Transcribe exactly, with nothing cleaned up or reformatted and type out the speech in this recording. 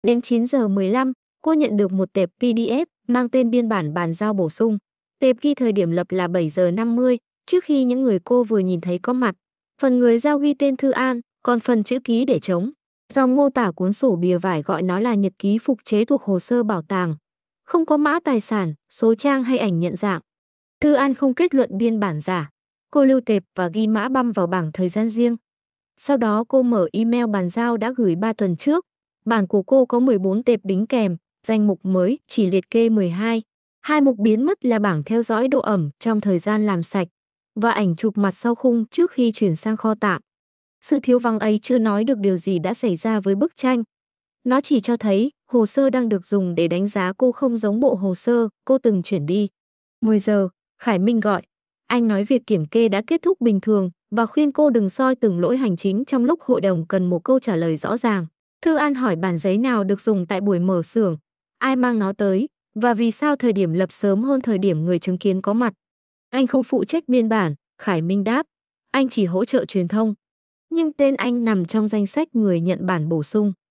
Đến chín giờ mười lăm, cô nhận được một tệp pê đê ép mang tên biên bản bàn giao bổ sung. Tệp ghi thời điểm lập là bảy giờ năm mươi, trước khi những người cô vừa nhìn thấy có mặt. Phần người giao ghi tên Thư An, còn phần chữ ký để trống. Dòng mô tả cuốn sổ bìa vải gọi nó là nhật ký phục chế thuộc hồ sơ bảo tàng. Không có mã tài sản, số trang hay ảnh nhận dạng. Thư An không kết luận biên bản giả. Cô lưu tệp và ghi mã băm vào bảng thời gian riêng. Sau đó cô mở email bàn giao đã gửi ba tuần trước. Bản của cô có mười bốn tệp đính kèm, danh mục mới chỉ liệt kê mười hai. Hai mục biến mất là bảng theo dõi độ ẩm trong thời gian làm sạch và ảnh chụp mặt sau khung trước khi chuyển sang kho tạm. Sự thiếu vắng ấy chưa nói được điều gì đã xảy ra với bức tranh. Nó chỉ cho thấy hồ sơ đang được dùng để đánh giá cô không giống bộ hồ sơ cô từng chuyển đi. mười giờ, Khải Minh gọi. Anh nói việc kiểm kê đã kết thúc bình thường và khuyên cô đừng soi từng lỗi hành chính trong lúc hội đồng cần một câu trả lời rõ ràng. Thư An hỏi bản giấy nào được dùng tại buổi mở xưởng, ai mang nó tới và vì sao thời điểm lập sớm hơn thời điểm người chứng kiến có mặt. Anh không phụ trách biên bản, Khải Minh đáp. Anh chỉ hỗ trợ truyền thông. Nhưng tên anh nằm trong danh sách người nhận bản bổ sung.